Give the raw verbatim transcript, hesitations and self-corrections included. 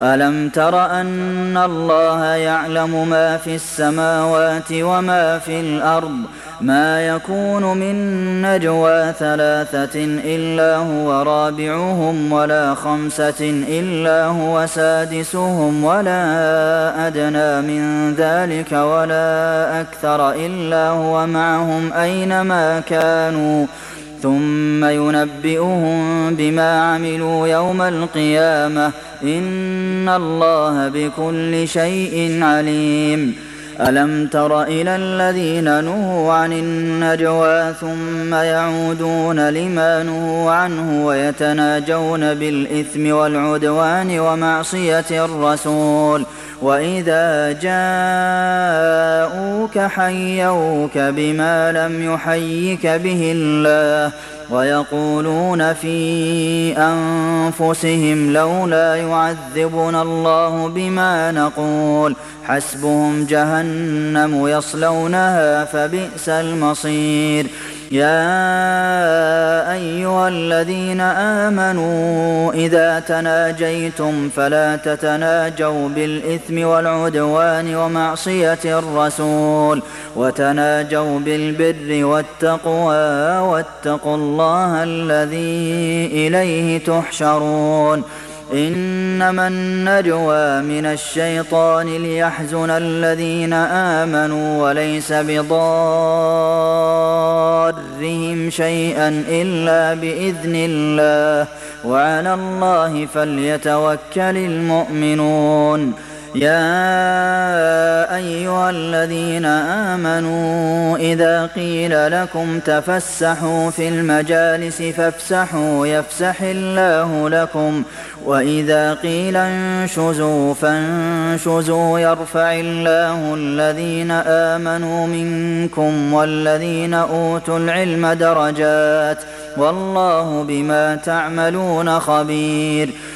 أَلَمْ تَرَ أَنَّ اللَّهَ يَعْلَمُ مَا فِي السَّمَاوَاتِ وَمَا فِي الْأَرْضِ ۖ مَا يَكُونُ مِن نَّجْوَىٰ ثَلَاثَةٍ إِلَّا هُوَ رَابِعُهُمْ وَلَا خَمْسَةٍ إِلَّا هُوَ سَادِسُهُمْ وَلَا أَدْنَىٰ مِن ذَٰلِكَ وَلَا أَكْثَرَ إِلَّا هُوَ مَعَهُمْ أَيْنَ مَا كَانُوا ثُمَّ يُنَبِّئُهُم بِمَا عَمِلُوا يَوْمَ الْقِيَامَةِ ۚ إِنَّ اللَّهَ بِكُلِّ شَيْءٍ عَلِيمٌ أَلَمْ تَرَ إِلَى الَّذِينَ نُهُوا عَنِ النَّجْوَىٰ ثُمَّ يَعُودُونَ لِمَا نُهُوا عَنْهُ وَيَتَنَاجَوْنَ بِالْإِثْمِ وَالْعُدْوَانِ وَمَعْصِيَتِ الرَّسُولِ وَإِذَا جَاءُوكَ حَيَّوْكَ بِمَا لَمْ يُحَيِّكَ بِهِ اللَّهُ وَيَقُولُونَ فِي أَنفُسِهِمْ لَوْلَا يُعَذِّبُنَا اللَّهُ بِمَا نَقُولُ ۖ حَسْبُهُمْ جَهَنَّمُ يَصْلَوْنَهَا فَبِئْسَ الْمَصِيرُ يَا أَيُّهَا الَّذِينَ آمَنُوا إِذَا تَنَاجَيْتُمْ فَلَا تَتَنَاجَوْا بِالْإِثْمِ وَالْعُدْوَانِ وَمَعْصِيَتِ الرَّسُولِ وَتَنَاجَوْا بِالْبِرِّ وَالتَّقْوَىٰ ۖ وَاتَّقُوا اللَّهَ الَّذِي إِلَيْهِ تُحْشَرُونَ إِنَّمَا النَّجْوَىٰ مِنَ الشَّيْطَانِ لِيَحْزُنَ الَّذِينَ آمَنُوا وَلَيْسَ بِضَارِّهِمْ شَيْئًا إِلَّا بِإِذْنِ اللَّهِ ۚ وَعَلَى اللَّهِ فَلْيَتَوَكَّلِ الْمُؤْمِنُونَ يَا أَيُّهَا الَّذِينَ آمَنُوا إِذَا قِيلَ لَكُمْ تَفَسَّحُوا فِي الْمَجَالِسِ فَافْسَحُوا يَفْسَحِ اللَّهُ لَكُمْ ۖ وَإِذَا قِيلَ انشُزُوا فَانشُزُوا يَرْفَعِ اللَّهُ الَّذِينَ آمَنُوا مِنكُمْ وَالَّذِينَ أُوتُوا الْعِلْمَ دَرَجَاتٍ ۚ وَاللَّهُ بِمَا تَعْمَلُونَ خَبِيرٌ